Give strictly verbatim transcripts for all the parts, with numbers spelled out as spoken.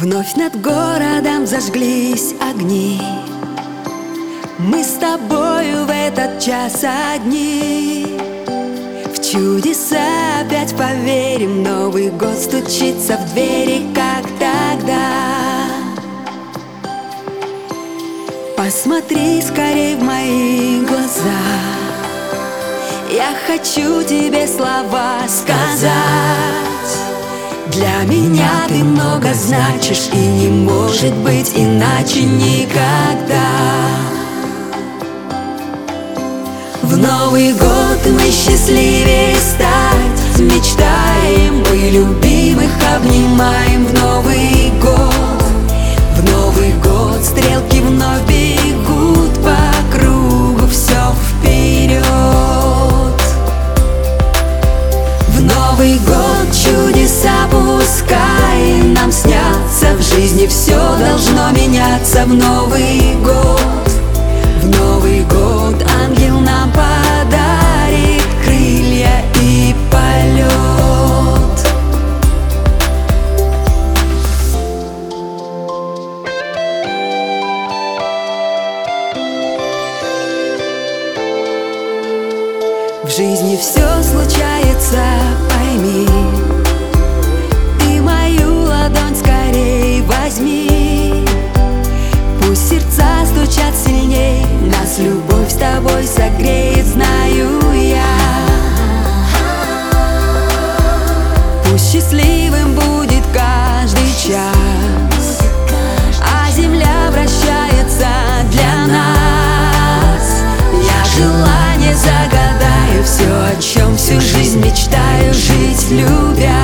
Вновь над городом зажглись огни. Мы с тобою в этот час одни. В чудеса опять поверим. Новый год стучится в двери, как тогда. Посмотри скорей в мои глаза. Я хочу тебе слова сказать. Для меня ты много значишь, и не может быть иначе никогда. В Новый год мы счастливее стать мечтаем, мы любимых обнимаем. В Новый год, в Новый год стрелки вновь бегут по кругу, все вперед. В Новый год чудеса пускай нам снятся, в жизни все должно меняться. В Новый год, в Новый год ангел нам подарит крылья и полет. В жизни все случается, пойми. Ты мою ладонь скорей возьми. Пусть сердца стучат сильней, нас любовь с тобой согреет, знаю я. Пусть счастливым будет каждый час, а земля вращается для нас. Я желание загадаю, все, о чем всю жизнь мечтаю, жить любя.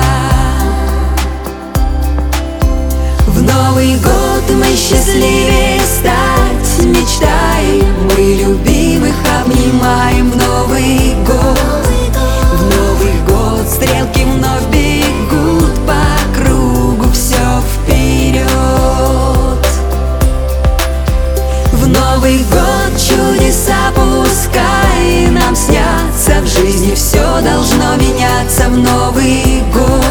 В Новый год мы счастливее стать мечтаем, мы любимых обнимаем. В Новый год, в Новый год стрелки вновь бегут по кругу, все вперед. В Новый год чудеса пускай нам снятся, в жизни все должно меняться. В Новый год,